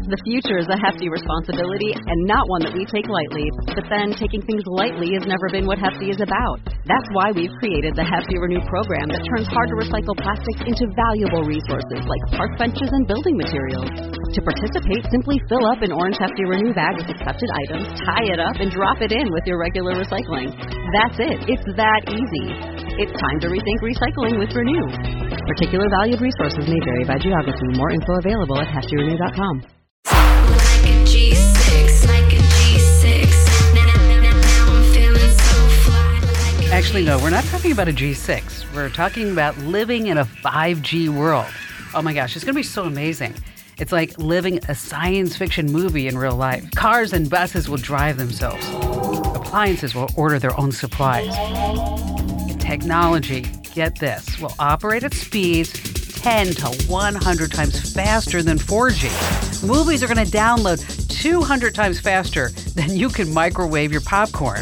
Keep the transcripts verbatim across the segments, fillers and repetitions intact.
The future is a hefty responsibility and not one that we take lightly. But then, taking things lightly has never been what Hefty is about. That's why we've created the Hefty Renew program that turns hard-to-recycle plastics into valuable resources like park benches and building materials. To participate, simply fill up an orange Hefty Renew bag with accepted items, tie it up, and drop it in with your regular recycling. That's it. It's that easy. It's time to rethink recycling with Renew. Particular valued resources may vary by geography. More info available at hefty renew dot com. Like a G six, like a G six. Now, now, now, now I'm feeling so fly. Like Actually, no, we're not talking about a G six. We're talking about living in a five G world. Oh my gosh, it's going to be so amazing. It's like living a science fiction movie in real life. Cars and buses will drive themselves. Appliances will order their own supplies. Technology, get this, will operate at speeds ten to one hundred times faster than four G. Movies are going to download two hundred times faster than you can microwave your popcorn.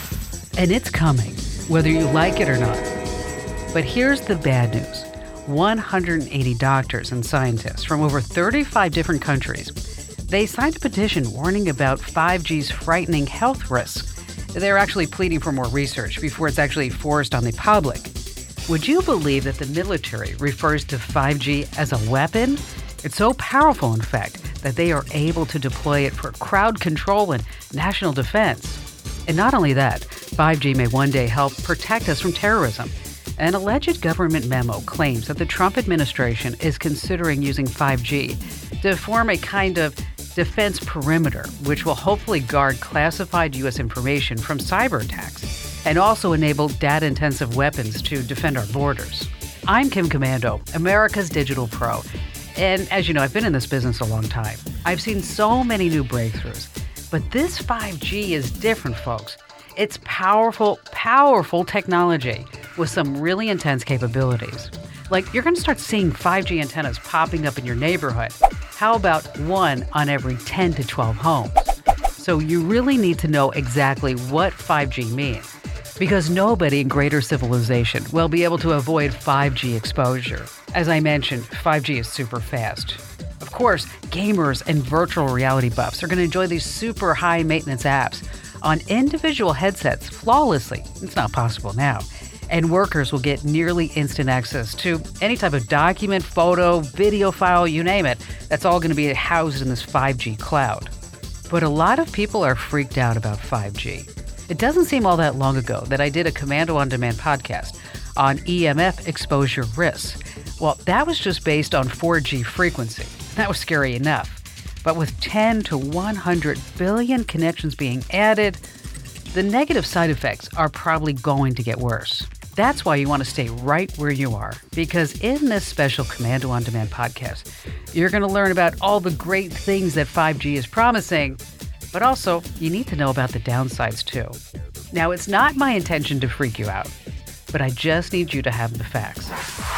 And it's coming, whether you like it or not. But here's the bad news. one hundred eighty doctors and scientists from over thirty-five different countries, they signed a petition warning about five G's frightening health risks. They're actually pleading for more research before it's actually forced on the public. Would you believe that the military refers to five G as a weapon? It's so powerful, in fact, that they are able to deploy it for crowd control and national defense. And not only that, five G may one day help protect us from terrorism. An alleged government memo claims that the Trump administration is considering using five G to form a kind of defense perimeter, which will hopefully guard classified U S information from cyber attacks and also enable data-intensive weapons to defend our borders. I'm Kim Komando, America's Digital Pro. And as you know, I've been in this business a long time. I've seen so many new breakthroughs. But this five G is different, folks. It's powerful, powerful technology with some really intense capabilities. Like, you're going to start seeing five G antennas popping up in your neighborhood. How about one on every ten to twelve homes? So you really need to know exactly what five G means, because nobody in greater civilization will be able to avoid five G exposure. As I mentioned, five G is super fast. Of course, gamers and virtual reality buffs are going to enjoy these super high maintenance apps on individual headsets flawlessly. It's not possible now. And workers will get nearly instant access to any type of document, photo, video file, you name it. That's all going to be housed in this five G cloud. But a lot of people are freaked out about five G. It doesn't seem all that long ago that I did a Komando on Demand podcast on E M F exposure risks. Well, that was just based on four G frequency. That was scary enough. But with ten to one hundred billion connections being added, the negative side effects are probably going to get worse. That's why you want to stay right where you are, because in this special Komando on Demand podcast, you're going to learn about all the great things that five G is promising, but also you need to know about the downsides too. Now, it's not my intention to freak you out, but I just need you to have the facts.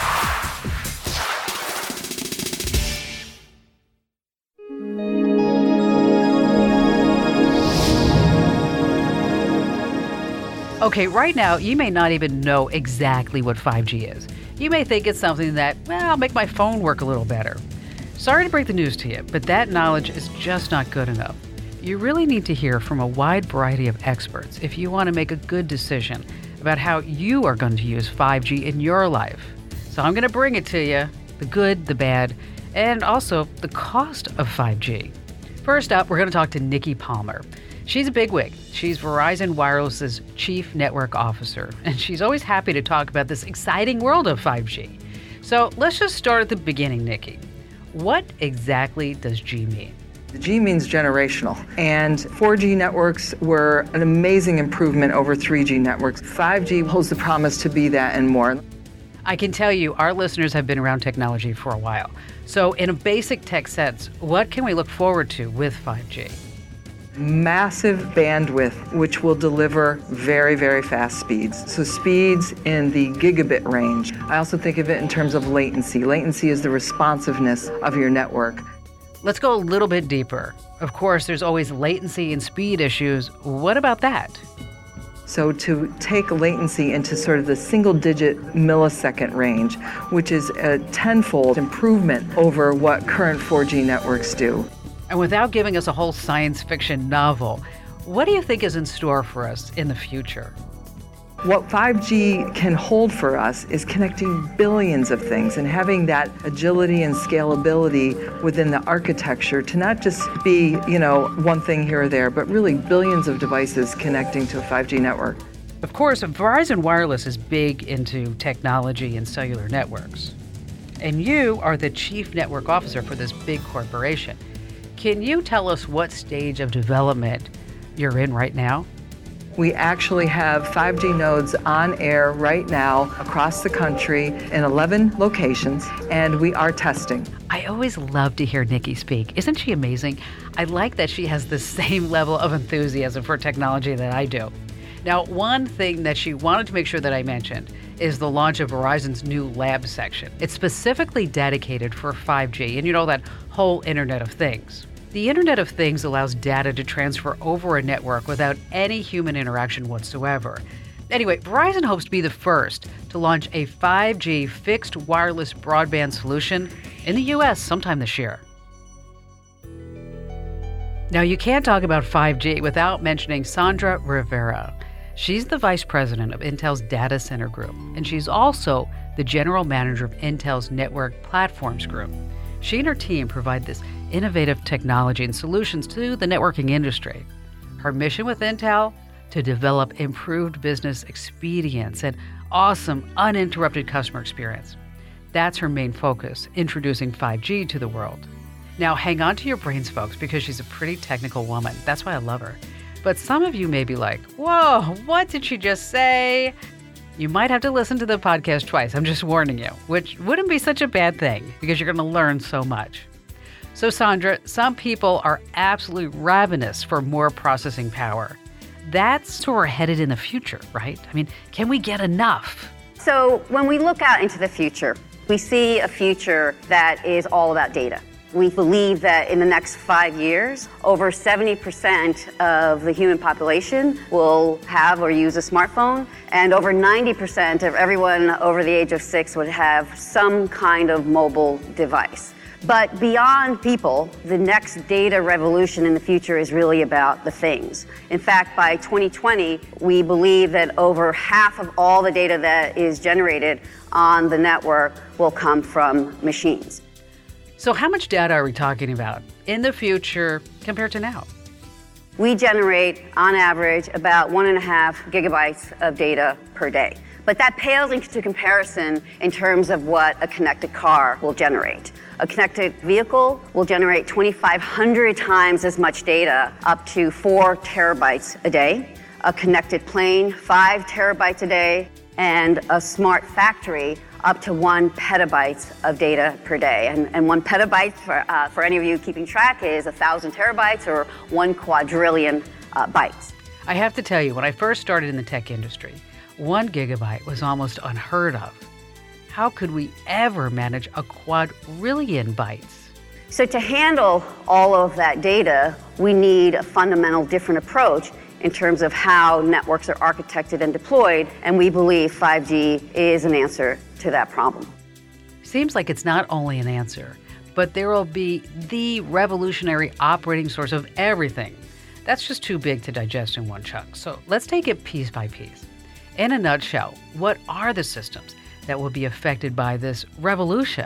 Okay, right now, you may not even know exactly what five G is. You may think it's something that, well, I'll make my phone work a little better. Sorry to break the news to you, but that knowledge is just not good enough. You really need to hear from a wide variety of experts if you want to make a good decision about how you are going to use five G in your life. So I'm going to bring it to you, the good, the bad, and also the cost of five G. First up, we're going to talk to Nikki Palmer. She's a bigwig. She's Verizon Wireless's Chief Network Officer, and she's always happy to talk about this exciting world of five G. So let's just start at the beginning, Nikki. What exactly does G mean? The G means generational, and four G networks were an amazing improvement over three G networks. five G holds the promise to be that and more. I can tell you our listeners have been around technology for a while. So in a basic tech sense, what can we look forward to with five G? Massive bandwidth, which will deliver very, very fast speeds. So speeds in the gigabit range. I also think of it in terms of latency. Latency is the responsiveness of your network. Let's go a little bit deeper. Of course, there's always latency and speed issues. What about that? So to take latency into sort of the single-digit millisecond range, which is a tenfold improvement over what current four G networks do. And without giving us a whole science fiction novel, what do you think is in store for us in the future? What five G can hold for us is connecting billions of things and having that agility and scalability within the architecture to not just be, you know, one thing here or there, but really billions of devices connecting to a five G network. Of course, Verizon Wireless is big into technology and cellular networks. And you are the chief network officer for this big corporation. Can you tell us what stage of development you're in right now? We actually have five G nodes on air right now across the country in eleven locations, and we are testing. I always love to hear Nikki speak. Isn't she amazing? I like that she has the same level of enthusiasm for technology that I do. Now, one thing that she wanted to make sure that I mentioned is the launch of Verizon's new lab section. It's specifically dedicated for five G and, you know, that whole Internet of Things. The Internet of Things allows data to transfer over a network without any human interaction whatsoever. Anyway, Verizon hopes to be the first to launch a five G fixed wireless broadband solution in the U S sometime this year. Now, you can't talk about five G without mentioning Sandra Rivera. She's the vice president of Intel's data center group, and she's also the general manager of Intel's network platforms group. She and her team provide this innovative technology and solutions to the networking industry. Her mission with Intel? To develop improved business expedience and awesome, uninterrupted customer experience. That's her main focus, introducing five G to the world. Now, hang on to your brains, folks, because she's a pretty technical woman. That's why I love her. But some of you may be like, whoa, what did she just say? You might have to listen to the podcast twice, I'm just warning you, which wouldn't be such a bad thing because you're going to learn so much. So Sandra, some people are absolutely ravenous for more processing power. That's where we're headed in the future, right? I mean, can we get enough? So when we look out into the future, we see a future that is all about data. We believe that in the next five years, over seventy percent of the human population will have or use a smartphone, and over ninety percent of everyone over the age of six would have some kind of mobile device. But beyond people, the next data revolution in the future is really about the things. In fact, by twenty twenty, we believe that over half of all the data that is generated on the network will come from machines. So how much data are we talking about in the future compared to now? We generate, on average, about one and a half gigabytes of data per day. But that pales into comparison in terms of what a connected car will generate. A connected vehicle will generate twenty-five hundred times as much data, up to four terabytes a day. A connected plane, five terabytes a day. And a smart factory, up to one petabytes of data per day. And, and one petabyte, for, uh, for any of you keeping track, is a thousand terabytes or one quadrillion uh, bytes. I have to tell you, when I first started in the tech industry, one gigabyte was almost unheard of. How could we ever manage a quadrillion bytes? So to handle all of that data, we need a fundamental different approach in terms of how networks are architected and deployed, and we believe five G is an answer to that problem. Seems like it's not only an answer, but there will be the revolutionary operating source of everything. That's just too big to digest in one chunk, so let's take it piece by piece. In a nutshell, what are the systems that will be affected by this revolution?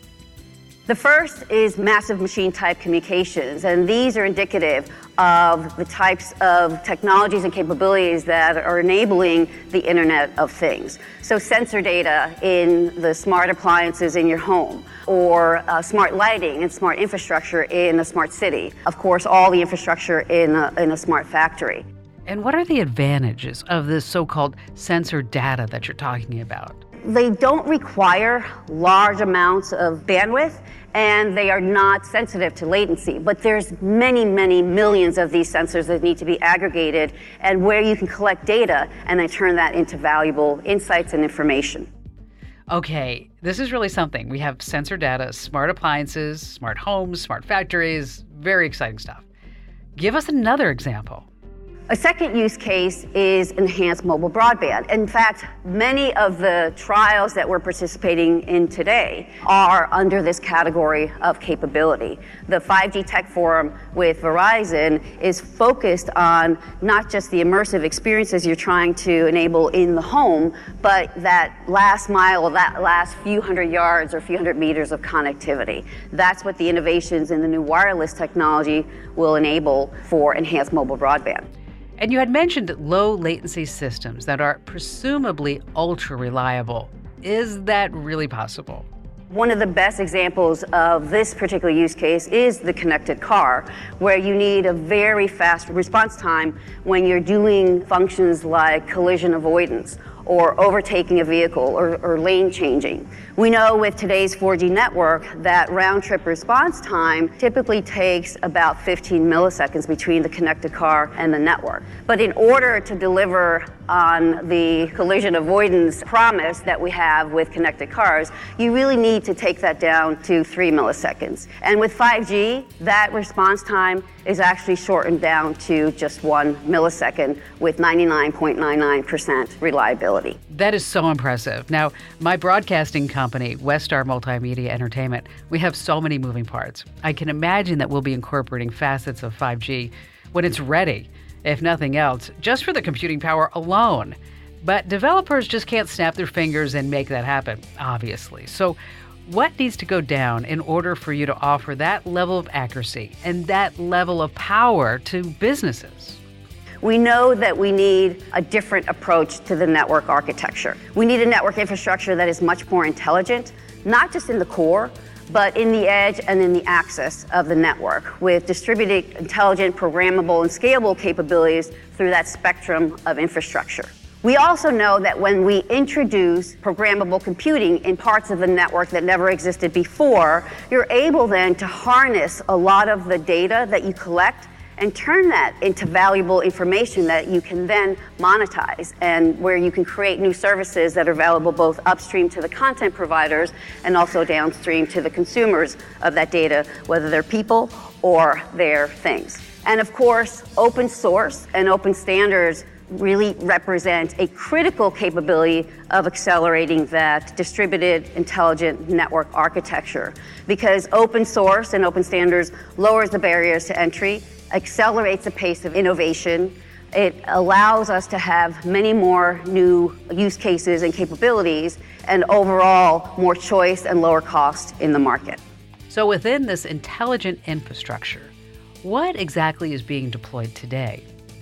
The first is massive machine type communications, and these are indicative of the types of technologies and capabilities that are enabling the Internet of Things. So sensor data in the smart appliances in your home, or uh, smart lighting and smart infrastructure in a smart city. Of course, all the infrastructure in a, in a smart factory. And what are the advantages of this so-called sensor data that you're talking about? They don't require large amounts of bandwidth, and they are not sensitive to latency. But there's many, many millions of these sensors that need to be aggregated, and where you can collect data and then turn that into valuable insights and information. Okay, this is really something. We have sensor data, smart appliances, smart homes, smart factories, very exciting stuff. Give us another example. A second use case is enhanced mobile broadband. In fact, many of the trials that we're participating in today are under this category of capability. The five G Tech Forum with Verizon is focused on not just the immersive experiences you're trying to enable in the home, but that last mile, that last few hundred yards or few hundred meters of connectivity. That's what the innovations in the new wireless technology will enable for enhanced mobile broadband. And you had mentioned low latency systems that are presumably ultra reliable. Is that really possible? One of the best examples of this particular use case is the connected car, where you need a very fast response time when you're doing functions like collision avoidance or overtaking a vehicle or, or lane changing. We know with today's four G network that round-trip response time typically takes about fifteen milliseconds between the connected car and the network. But in order to deliver on the collision avoidance promise that we have with connected cars, you really need to take that down to three milliseconds. And with five G, that response time is actually shortened down to just one millisecond with ninety-nine point nine nine percent reliability. That is so impressive. Now, my broadcasting company, Westar Multimedia Entertainment, we have so many moving parts. I can imagine that we'll be incorporating facets of five G when it's ready, if nothing else, just for the computing power alone. But developers just can't snap their fingers and make that happen, obviously. So what needs to go down in order for you to offer that level of accuracy and that level of power to businesses? We know that we need a different approach to the network architecture. We need a network infrastructure that is much more intelligent, not just in the core, but in the edge and in the access of the network, with distributed, intelligent, programmable, and scalable capabilities through that spectrum of infrastructure. We also know that when we introduce programmable computing in parts of the network that never existed before, you're able then to harness a lot of the data that you collect and turn that into valuable information that you can then monetize, and where you can create new services that are valuable both upstream to the content providers and also downstream to the consumers of that data, whether they're people or they're things. And of course, open source and open standards really represent a critical capability of accelerating that distributed intelligent network architecture, because open source and open standards lowers the barriers to entry, accelerates the pace of innovation. It allows us to have many more new use cases and capabilities, and overall more choice and lower cost in the market. So within this intelligent infrastructure, what exactly is being deployed today?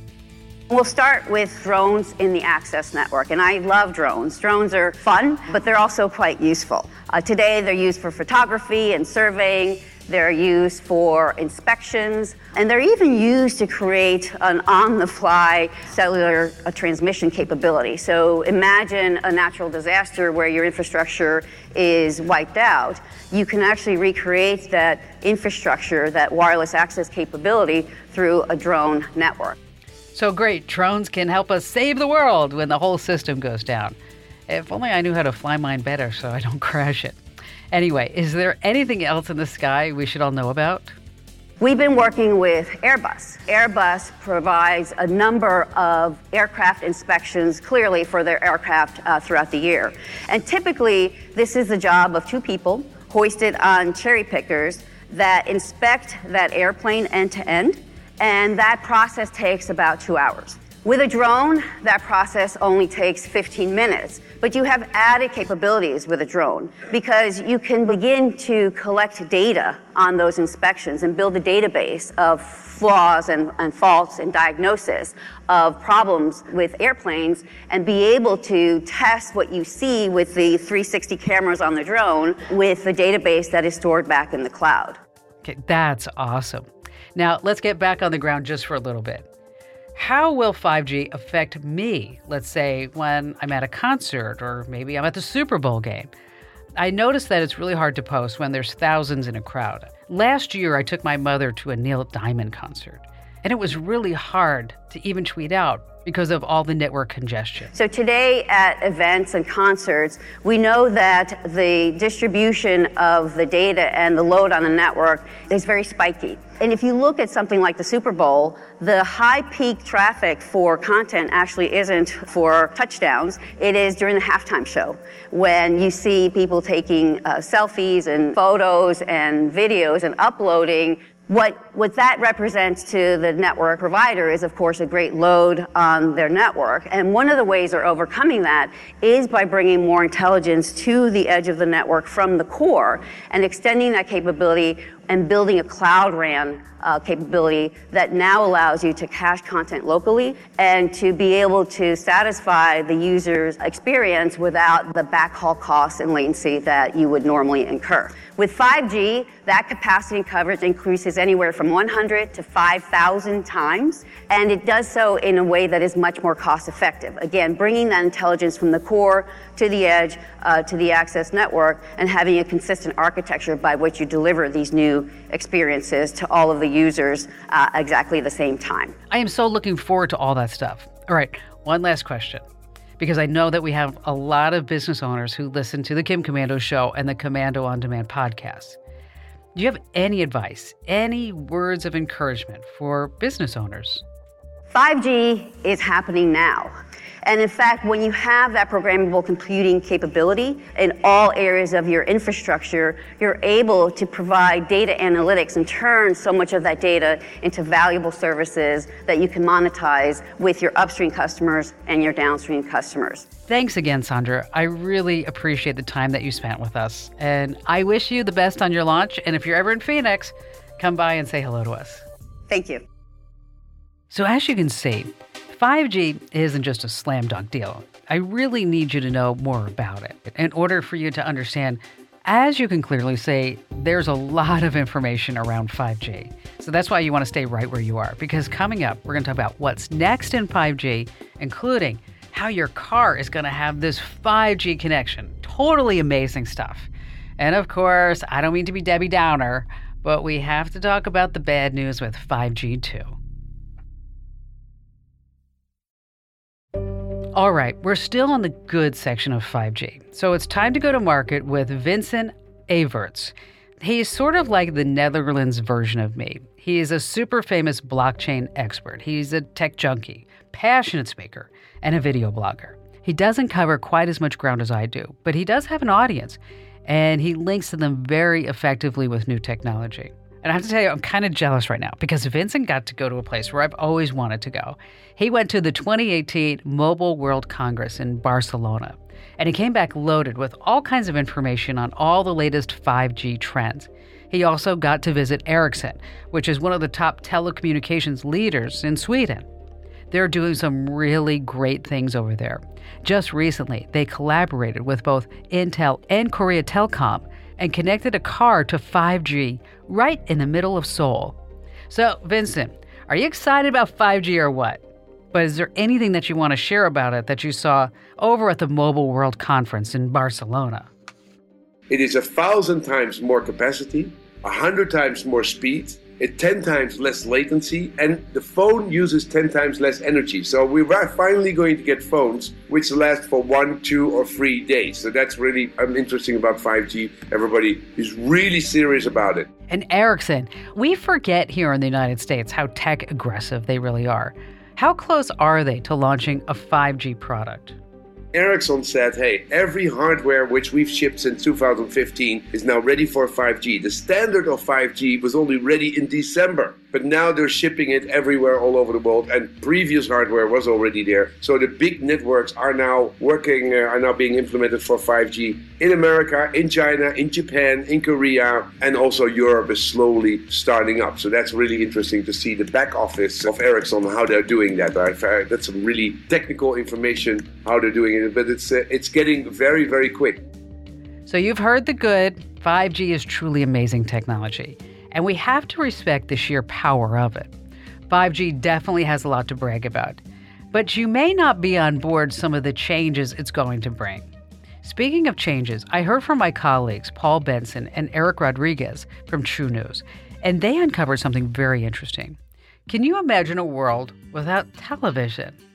We'll start with drones in the access network, and I love drones. Drones are fun, but they're also quite useful. Uh, today they're used for photography and surveying, they're used for inspections, and they're even used to create an on-the-fly cellular uh, transmission capability. So imagine a natural disaster where your infrastructure is wiped out. You can actually recreate that infrastructure, that wireless access capability, through a drone network. So great, drones can help us save the world when the whole system goes down. If only I knew how to fly mine better so I don't crash it. Anyway, is there anything else in the sky we should all know about? We've been working with Airbus. Airbus provides a number of aircraft inspections clearly for their aircraft uh, throughout the year. And typically, this is the job of two people hoisted on cherry pickers that inspect that airplane end to end. And that process takes about two hours. With a drone, that process only takes fifteen minutes, but you have added capabilities with a drone because you can begin to collect data on those inspections and build a database of flaws and, and faults and diagnosis of problems with airplanes, and be able to test what you see with the three sixty cameras on the drone with the database that is stored back in the cloud. Okay, that's awesome. Now, let's get back on the ground just for a little bit. How will five G affect me, let's say, when I'm at a concert or maybe I'm at the Super Bowl game? I noticed that it's really hard to post when there's thousands in a crowd. Last year, I took my mother to a Neil Diamond concert, and it was really hard to even tweet out, because of all the network congestion. So today at events and concerts, we know that the distribution of the data and the load on the network is very spiky. And if you look at something like the Super Bowl, the high peak traffic for content actually isn't for touchdowns. It is during the halftime show when you see people taking uh, selfies and photos and videos and uploading. What, what that represents to the network provider is, of course, a great load on their network. And one of the ways they're overcoming that is by bringing more intelligence to the edge of the network from the core and extending that capability and building a Cloud RAN uh, capability that now allows you to cache content locally and to be able to satisfy the user's experience without the backhaul costs and latency that you would normally incur. With five G, that capacity and coverage increases anywhere from one hundred to five thousand times, and it does so in a way that is much more cost effective. Again, bringing that intelligence from the core to the edge, uh, to the access network, and having a consistent architecture by which you deliver these new experiences to all of the users uh, exactly the same time. I am so looking forward to all that stuff. All right, one last question, because I know that we have a lot of business owners who listen to the Kim Komando Show and the Komando On Demand podcast. Do you have any advice, any words of encouragement for business owners? five G is happening now. And in fact, when you have that programmable computing capability in all areas of your infrastructure, you're able to provide data analytics and turn so much of that data into valuable services that you can monetize with your upstream customers and your downstream customers. Thanks again, Sandra. I really appreciate the time that you spent with us. And I wish you the best on your launch. And if you're ever in Phoenix, come by and say hello to us. Thank you. So as you can see, five G isn't just a slam dunk deal. I really need you to know more about it in order for you to understand. As you can clearly see, there's a lot of information around five G. So that's why you want to stay right where you are, because coming up, we're going to talk about what's next in five G, including how your car is going to have this five G connection. Totally amazing stuff. And of course, I don't mean to be Debbie Downer, but we have to talk about the bad news with five G too. All right, we're still on the good section of five G. So it's time to go to market with Vincent Everts. He's sort of like the Netherlands version of me. He is a super famous blockchain expert. He's a tech junkie, passionate speaker, and a video blogger. He doesn't cover quite as much ground as I do, but he does have an audience, and he links to them very effectively with new technology. And I have to tell you, I'm kind of jealous right now because Vincent got to go to a place where I've always wanted to go. He went to the twenty eighteen Mobile World Congress in Barcelona, and he came back loaded with all kinds of information on all the latest five G trends. He also got to visit Ericsson, which is one of the top telecommunications leaders in Sweden. They're doing some really great things over there. Just recently, they collaborated with both Intel and Korea Telecom and connected a car to five G right in the middle of Seoul. So, Vincent, are you excited about five G or what? But is there anything that you want to share about it that you saw over at the Mobile World Conference in Barcelona? It is a thousand times more capacity, a hundred times more speed, it ten times less latency, and the phone uses ten times less energy. So we're finally going to get phones which last for one, two, or three days. So that's really um, interesting about five G. Everybody is really serious about it. And Ericsson, we forget here in the United States how tech aggressive they really are. How close are they to launching a five G product? Ericsson said, hey, every hardware which we've shipped since two thousand fifteen is now ready for five G. The standard of five G was only ready in December, but now they're shipping it everywhere all over the world, and previous hardware was already there. So the big networks are now working, uh, are now being implemented for five G in America, in China, in Japan, in Korea, and also Europe is slowly starting up. So that's really interesting to see the back office of Ericsson, how they're doing that. I've, uh, that's some really technical information, how they're doing it. But it's uh, it's getting very, very quick. So you've heard the good. five G is truly amazing technology, and we have to respect the sheer power of it. five G definitely has a lot to brag about, but you may not be on board some of the changes it's going to bring. Speaking of changes, I heard from my colleagues Paul Benson and Eric Rodriguez from True News, and they uncovered something very interesting. Can you imagine a world without television?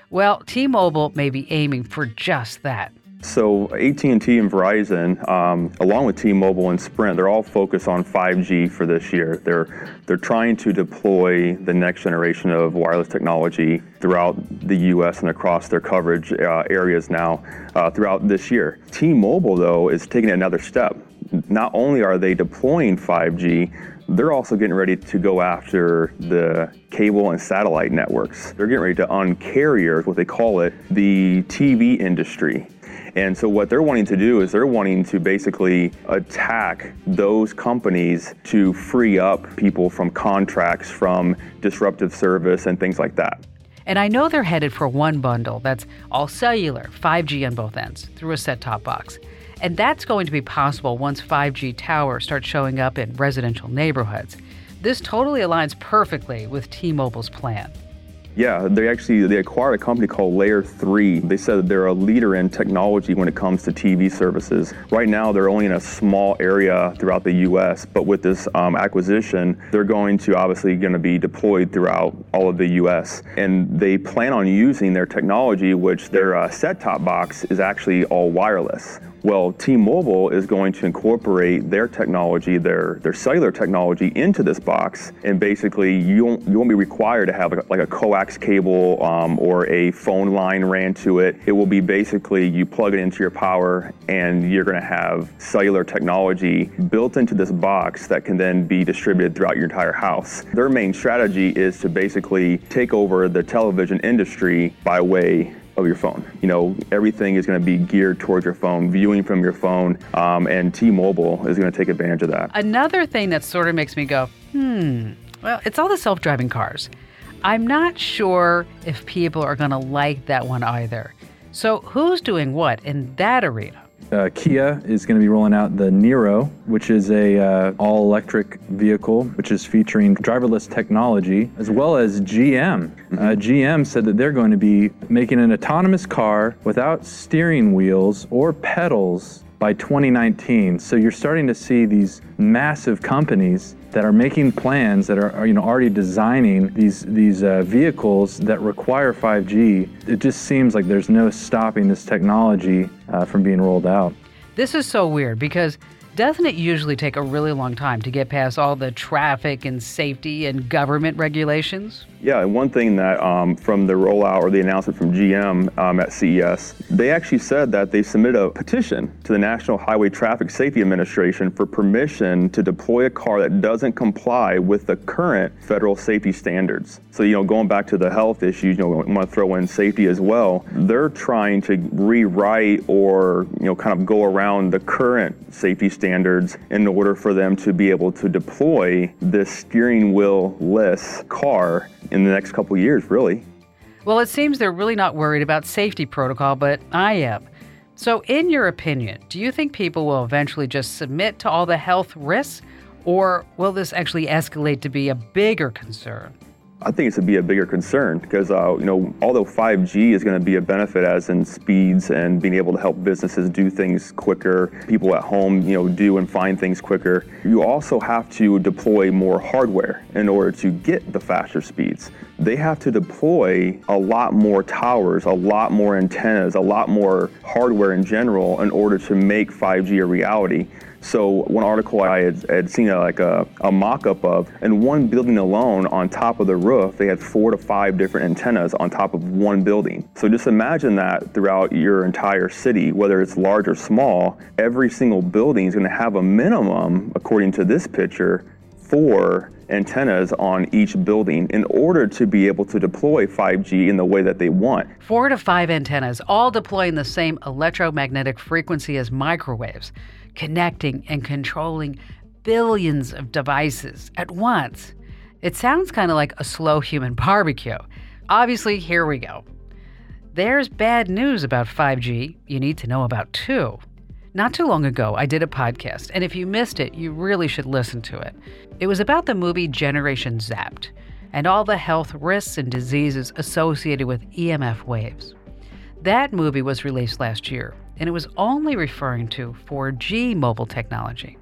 Well, T-Mobile may be aiming for just that. So A T and T and Verizon, um, along with T-Mobile and Sprint, they're all focused on five G for this year. They're they're trying to deploy the next generation of wireless technology throughout the U S and across their coverage uh, areas now uh, throughout this year. T-Mobile, though, is taking another step. Not only are they deploying five G, they're also getting ready to go after the cable and satellite networks. They're getting ready to un-carrier, what they call it, the T V industry. And so what they're wanting to do is they're wanting to basically attack those companies to free up people from contracts, from disruptive service and things like that. And I know they're headed for one bundle that's all cellular, five G on both ends, through a set-top box. And that's going to be possible once five G towers start showing up in residential neighborhoods. This totally aligns perfectly with T-Mobile's plan. Yeah, they actually they acquired a company called Layer three. They said that they're a leader in technology when it comes to T V services. Right now, they're only in a small area throughout the U S, but with this um, acquisition, they're going to obviously going to be deployed throughout all of the U S. And they plan on using their technology, which their uh, set-top box is actually all wireless. Well, T-Mobile is going to incorporate their technology, their their cellular technology, into this box, and basically you won't you won't be required to have like a, like a coax cable um, or a phone line ran to it. It will be basically you plug it into your power, and you're going to have cellular technology built into this box that can then be distributed throughout your entire house. Their main strategy is to basically take over the television industry by way of your phone. You know, everything is going to be geared towards your phone, viewing from your phone, um, and T-Mobile is going to take advantage of that. Another thing that sort of makes me go, hmm, well, it's all the self-driving cars. I'm not sure if people are going to like that one either. So who's doing what in that arena? Uh, Kia is going to be rolling out the Niro, which is a uh, all-electric vehicle, which is featuring driverless technology, as well as G M. Mm-hmm. Uh, G M said that they're going to be making an autonomous car without steering wheels or pedals by twenty nineteen. So you're starting to see these massive companies that are making plans, that are, are you know already designing these these uh, vehicles that require five G. It just seems like there's no stopping this technology uh, from being rolled out. This is so weird because doesn't it usually take a really long time to get past all the traffic and safety and government regulations? Yeah, and one thing that um, from the rollout or the announcement from G M um, at C E S, they actually said that they submitted a petition to the National Highway Traffic Safety Administration for permission to deploy a car that doesn't comply with the current federal safety standards. So, you know, going back to the health issues, you know, we want to throw in safety as well. They're trying to rewrite or, you know, kind of go around the current safety standards in order for them to be able to deploy this steering wheel-less car in the next couple of years, really. Well, it seems they're really not worried about safety protocol, but I am. So in your opinion, do you think people will eventually just submit to all the health risks, or will this actually escalate to be a bigger concern? I think it's to be a bigger concern because, uh, you know, although five G is going to be a benefit as in speeds and being able to help businesses do things quicker, people at home, you know, do and find things quicker, you also have to deploy more hardware in order to get the faster speeds. They have to deploy a lot more towers, a lot more antennas, a lot more hardware in general in order to make five G a reality. So one article I had, had seen a, like a, a mock-up of, in one building alone on top of the roof, they had four to five different antennas on top of one building. So just imagine that throughout your entire city, whether it's large or small, every single building is going to have a minimum, according to this picture, four antennas on each building in order to be able to deploy five G in the way that they want. Four to five antennas, all deploying the same electromagnetic frequency as microwaves, connecting and controlling billions of devices at once. It sounds kind of like a slow human barbecue. Obviously, here we go. There's bad news about five G you need to know about too. Not too long ago, I did a podcast, and if you missed it, you really should listen to it. It was about the movie Generation Zapped and all the health risks and diseases associated with E M F waves. That movie was released last year, and it was only referring to four G mobile technology.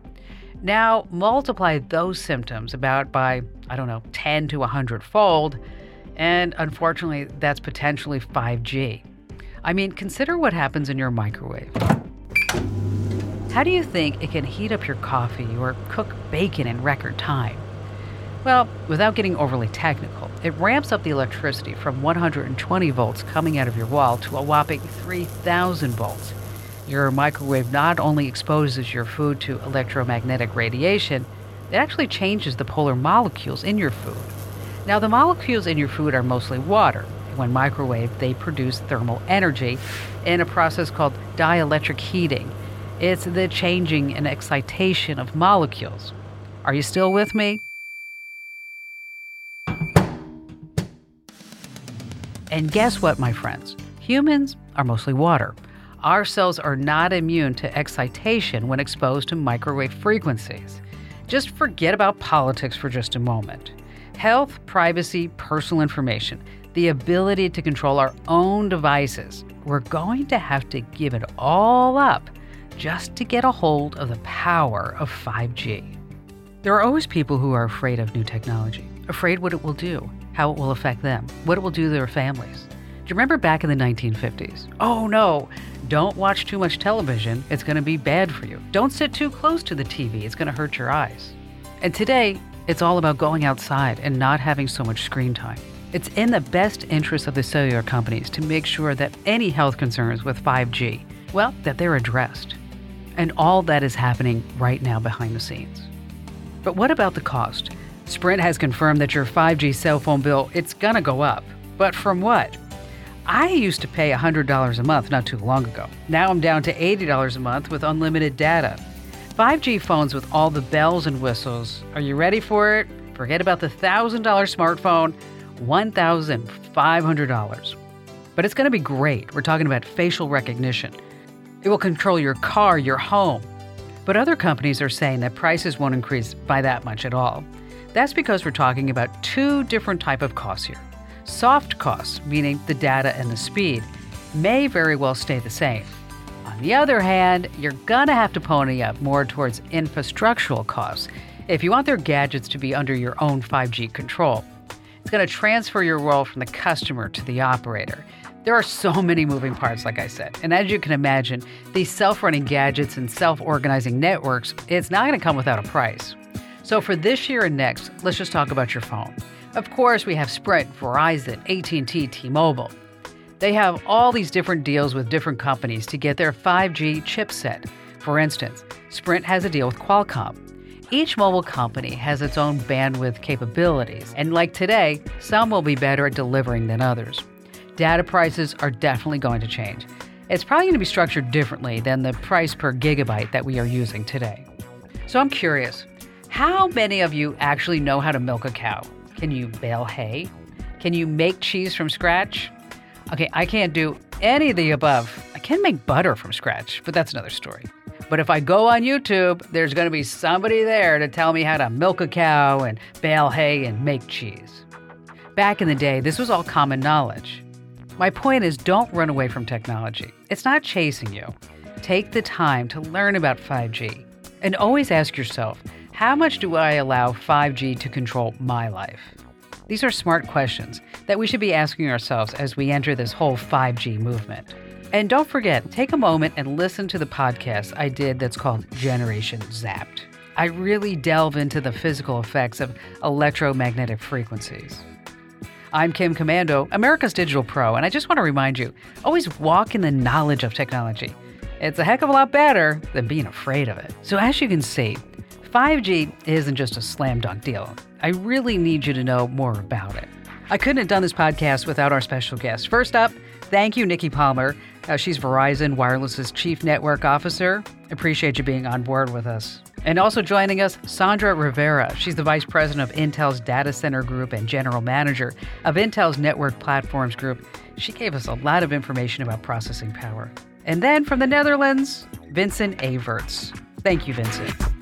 Now, multiply those symptoms about by, I don't know, ten to one hundred fold, And unfortunately, that's potentially five G. I mean, consider what happens in your microwave. How do you think it can heat up your coffee or cook bacon in record time? Well, without getting overly technical, it ramps up the electricity from one hundred twenty volts coming out of your wall to a whopping three thousand volts. Your microwave not only exposes your food to electromagnetic radiation, it actually changes the polar molecules in your food. Now, the molecules in your food are mostly water. When microwaved, they produce thermal energy in a process called dielectric heating. It's the changing and excitation of molecules. Are you still with me? And guess what, my friends? Humans are mostly water. Our cells are not immune to excitation when exposed to microwave frequencies. Just forget about politics for just a moment. Health, privacy, personal information, the ability to control our own devices. We're going to have to give it all up just to get a hold of the power of five G. There are always people who are afraid of new technology, afraid what it will do, how it will affect them, what it will do to their families. Do you remember back in the nineteen fifties? Oh no, don't watch too much television, it's going to be bad for you. Don't sit too close to the T V, it's going to hurt your eyes. And today, it's all about going outside and not having so much screen time. It's in the best interest of the cellular companies to make sure that any health concerns with five G, well, that they're addressed. And all that is happening right now behind the scenes. But what about the cost? Sprint has confirmed that your five G cell phone bill, it's gonna go up. But from what? I used to pay one hundred dollars a month not too long ago. Now I'm down to eighty dollars a month with unlimited data. five G phones with all the bells and whistles. Are you ready for it? Forget about the one thousand dollars smartphone, one thousand five hundred dollars. But it's gonna be great. We're talking about facial recognition. It will control your car, your home. But other companies are saying that prices won't increase by that much at all. That's because we're talking about two different type of costs here. Soft costs, meaning the data and the speed, may very well stay the same. On the other hand, you're gonna have to pony up more towards infrastructural costs if you want their gadgets to be under your own five G control. It's gonna transfer your role from the customer to the operator. There are so many moving parts, like I said, and as you can imagine, these self-running gadgets and self-organizing networks, it's not gonna come without a price. So for this year and next, let's just talk about your phone. Of course, we have Sprint, Verizon, A T and T, T-Mobile. They have all these different deals with different companies to get their five G chipset. For instance, Sprint has a deal with Qualcomm. Each mobile company has its own bandwidth capabilities, and like today, some will be better at delivering than others. Data prices are definitely going to change. It's probably going to be structured differently than the price per gigabyte that we are using today. So I'm curious, how many of you actually know how to milk a cow? Can you bale hay? Can you make cheese from scratch? Okay, I can't do any of the above. I can make butter from scratch, but that's another story. But if I go on YouTube, there's going to be somebody there to tell me how to milk a cow and bale hay and make cheese. Back in the day, this was all common knowledge. My point is, don't run away from technology. It's not chasing you. Take the time to learn about five G. And always ask yourself, how much do I allow five G to control my life? These are smart questions that we should be asking ourselves as we enter this whole five G movement. And don't forget, take a moment and listen to the podcast I did that's called Generation Zapped. I really delve into the physical effects of electromagnetic frequencies. I'm Kim Komando, America's Digital Pro, and I just want to remind you, always walk in the knowledge of technology. It's a heck of a lot better than being afraid of it. So as you can see, five G isn't just a slam dunk deal. I really need you to know more about it. I couldn't have done this podcast without our special guest. First up, thank you, Nikki Palmer. Uh, she's Verizon Wireless's Chief Network Officer. Appreciate you being on board with us. And also joining us, Sandra Rivera. She's the Vice President of Intel's Data Center Group and General Manager of Intel's Network Platforms Group. She gave us a lot of information about processing power. And then from the Netherlands, Vincent Everts. Thank you, Vincent.